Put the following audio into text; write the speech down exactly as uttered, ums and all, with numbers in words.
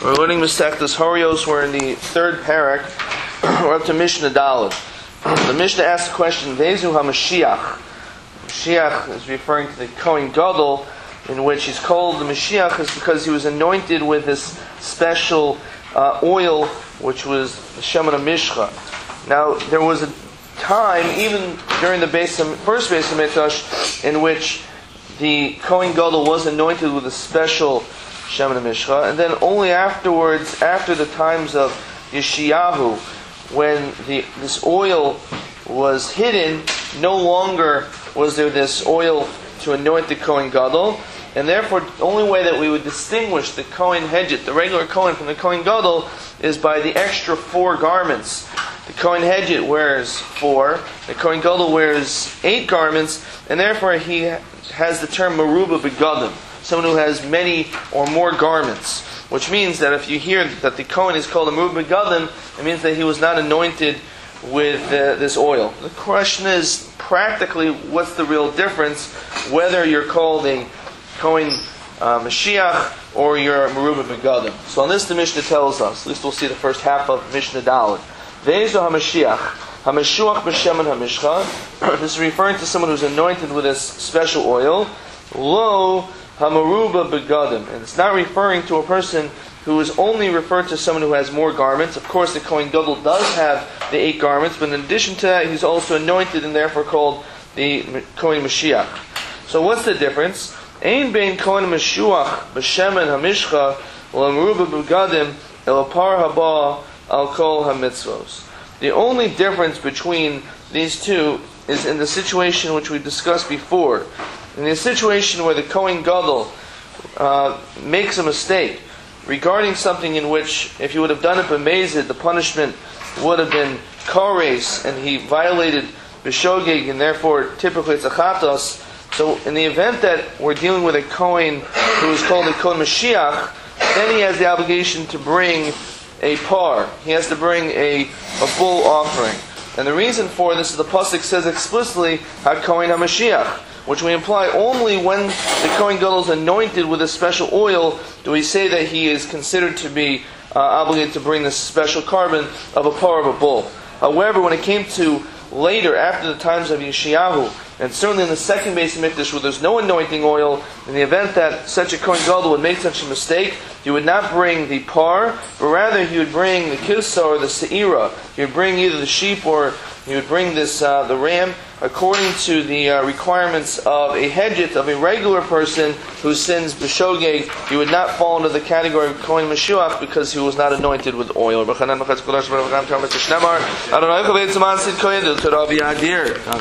We're learning Masechtas Horios. We're in the third parak. We're up to Mishnah Daled. The Mishnah asks the question, Vezu HaMashiach. Mashiach is referring to the Kohen Gadol, in which he's called the Mashiach is because he was anointed with this special uh, oil, which was the Shemen HaMishcha. Now, there was a time, even during the base of, first Beis HaMikdash, in which the Kohen Gadol was anointed with a special Shemen HaMishcha, and then only afterwards, after the times of Yeshayahu, when the, this oil was hidden, no longer was there this oil to anoint the Kohen Gadol, and therefore the only way that we would distinguish the Kohen Hedjit, the regular Kohen, from the Kohen Gadol, is by the extra four garments. The Kohen Hedjit wears four, the Kohen Gadol wears eight garments, and therefore he has the term Meruba Begadim, someone who has many or more garments. Which means that if you hear that the Kohen is called a Meruba Begadim, it means that he was not anointed with uh, this oil. The question is, practically, what's the real difference, whether you're called a Kohen uh, Mashiach or you're a Meruba Begadim? So on this the Mishnah tells us, at least we'll see the first half of Mishnah Daled. Ve'ezo HaMashiach, HaMashuach b'Shemen HaMishcha. This is referring to someone who's anointed with this special oil. Lo HaMeruba Begadim. And it's not referring to a person who is only referred to someone who has more garments. Of course, the Kohen Gadol does have the eight garments, but in addition to that, he's also anointed and therefore called the Kohen Mashiach. So what's the difference? Ein bein Kohen Mashuach b'Shemen HaMishcha l'Meruba Begadim el par haba al kol hamitzvos. The only difference between these two is in the situation which we discussed before. In the situation where the Kohen Gadol uh, makes a mistake regarding something in which, if he would have done it b'mezid, the punishment would have been kares, and he violated b'shogeg, and therefore typically it's a chatos. So in the event that we're dealing with a Kohen who is called a Kohen Mashiach, then he has the obligation to bring a par. He has to bring a, a bull offering. And the reason for this is the pasuk says explicitly, HaKohen HaMashiach, which we imply only when the Kohen Gadol is anointed with a special oil do we say that he is considered to be uh, obligated to bring this special carbon of a par of a bull. However, when it came to later, after the times of Yeshayahu, and certainly in the second Beis HaMikdash where there's no anointing oil, in the event that such a Kohen Gadol would make such a mistake, he would not bring the par, but rather he would bring the kivsa or the se'ira. He would bring either the sheep or he would bring this uh, the ram, according to the uh, requirements of a hedjit, of a regular person who sins b'shogeg. He would not fall into the category of Kohen Mashiach because he was not anointed with oil.